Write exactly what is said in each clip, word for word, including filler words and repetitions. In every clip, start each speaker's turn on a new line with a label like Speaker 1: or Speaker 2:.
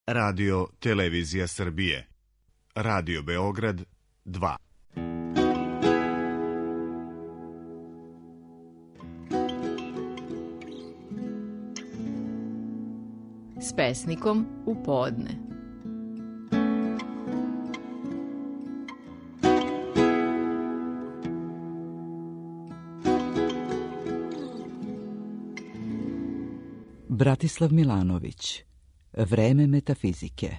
Speaker 1: Radio Televizija Srbije. Radio Beograd dva.
Speaker 2: S pesnikom u podne.
Speaker 3: Bratislav Milanović. Vreme metafizike.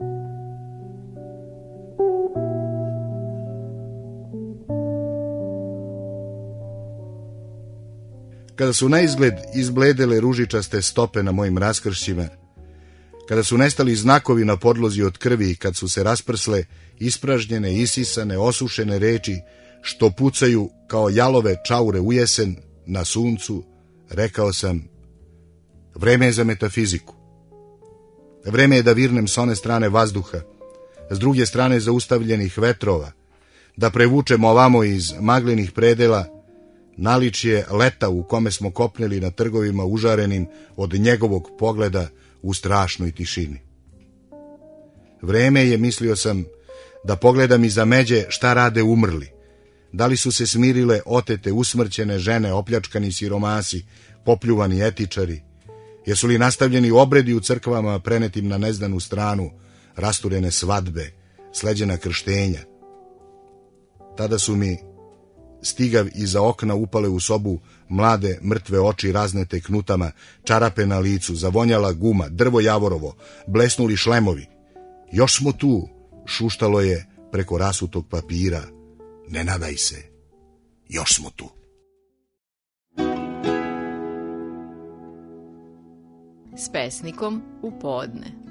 Speaker 4: Kada su naizgled izbledele ružičaste stope na mojim raskršćima, kada su nestali znakovi na podlozi od krvi, kad su se rasprsle ispražnjene, isisane, osušene reči, što pucaju kao jalove čaure u jesen na suncu, rekao sam: vreme je za metafiziku. Vreme je da virnem s one strane vazduha, s druge strane zaustavljenih vetrova, da prevučemo ovamo iz maglenih predela naličje leta u kome smo kopneli na trgovima užarenim od njegovog pogleda u strašnoj tišini. Vreme je, mislio sam, da pogledam iza međe šta rade umrli. Da li su se smirile otete, usmrćene žene, opljačkani siromasi, popljuvani etičari? Jesu li nastavljeni obredi u crkvama prenetim na neznanu stranu, rasturene svadbe, sleđena krštenja? Tada su mi stigav iza okna upale u sobu mlade mrtve oči raznete knutama, čarape na licu, zavonjala guma, drvo javorovo, blesnuli šlemovi. Još smo tu, šuštalo je preko rasutog papira. Ne nadaj se, još smo tu.
Speaker 2: S pesnikom u podne.